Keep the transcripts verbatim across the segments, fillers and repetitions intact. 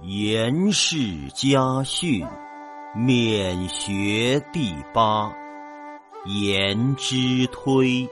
颜氏家训，免学第八。颜之推。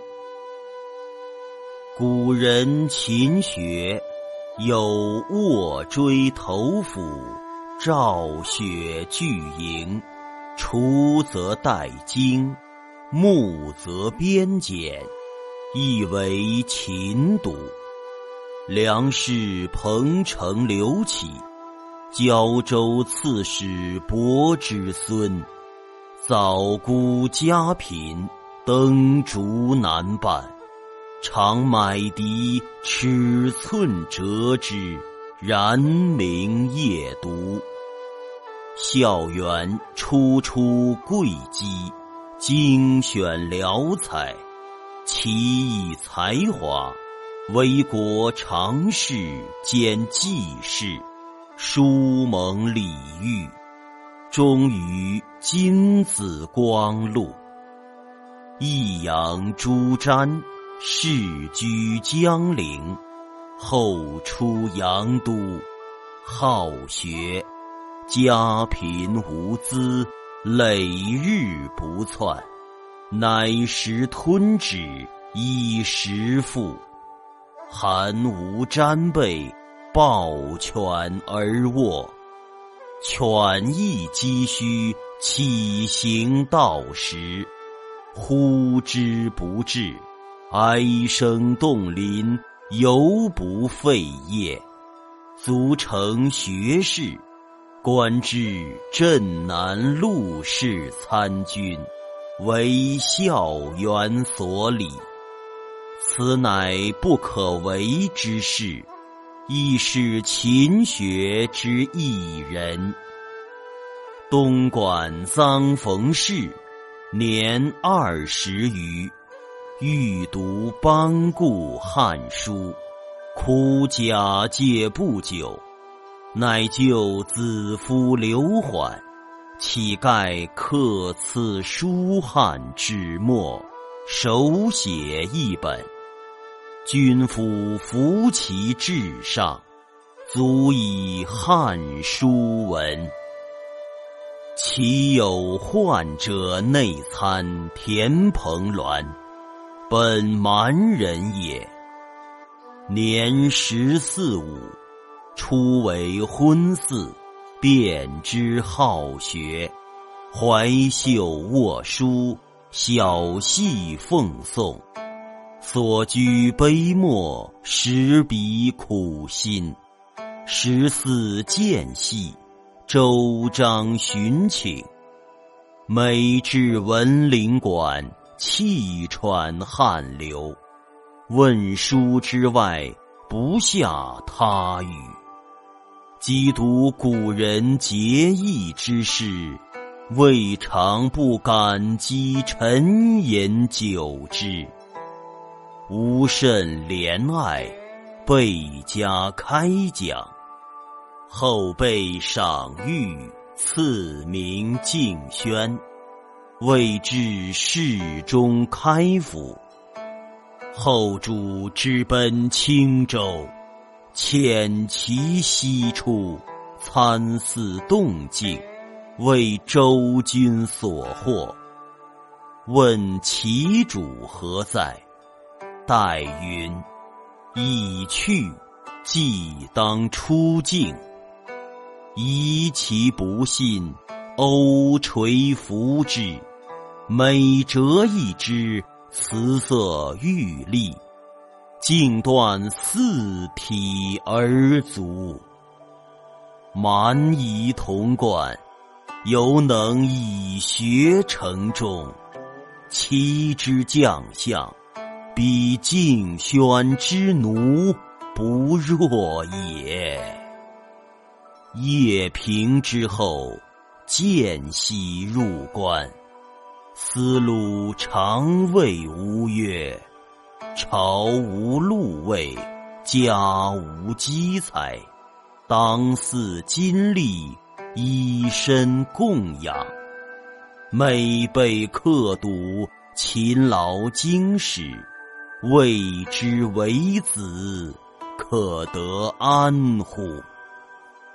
古人勤学，有卧追头府，昭雪巨营，除则代经，牧则编简，亦为勤读。梁氏彭城刘启，胶州刺史伯之孙，早姑家贫，登竹难办，常买笛尺寸折之，然明夜读。校园初出贵姬，精选潦采，奇异才华，为国常侍兼记事，书蒙礼遇，终于金子光禄。益阳朱瞻，世居江陵，后出阳都，好学，家贫无资，累日不窜，乃食吞止，以食腹。寒无沾被，抱拳而卧，犬亦积虚，起行道时，呼之不至，哀声动林，犹不废业。足成学士，官至镇南陆氏参军，为校园所理。此乃不可为之事，亦是勤学之一人。东莞臧逢士，年二十余，欲读邦固汉书，苦假借不久，乃就子夫刘缓，乞丐刻此书汉纸墨，手写一本。君夫服其至上，足以汉书文。其有患者内参田彭鸾，本蛮人也。年十四五，初为婚嗣，便知好学，怀袖卧书，小戏奉诵。所居碑墨，实笔苦心。十四间隙，周章巡请。每至文林馆，气喘汗流。问书之外，不下他语。即读古人节义之事，未尝不感激沉吟久之。无甚怜爱，倍加开讲。后被赏誉，赐名敬轩，位至侍中开府。后主之奔青州，遣其西出，参祀动静，为周君所获。问其主何在？代云：已去，既当出境。疑其不信，欧垂服之，每折一之，辞色玉立，径断四体而足。蛮夷童贯，犹能以学成中，其之将相，比敬轩之奴不若也。叶平之后，间隙入关，思路常谓吴曰：朝无禄位，家无积财，当祀金粟，以身供养。每被刻读，勤劳经史，谓之为子，可得安乎？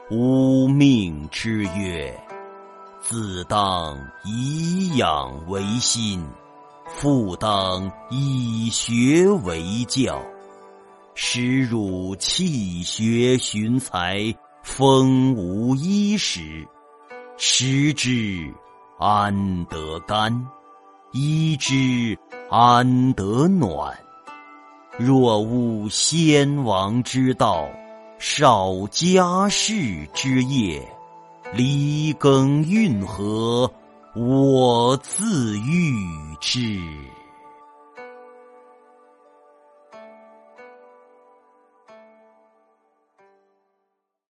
吾命之曰：子当以养为心，父当以学为教。时汝弃学寻才，风无衣食，食之安得甘？衣之安得暖？若无先王之道，少家室之业，离耕运河，我自喻之。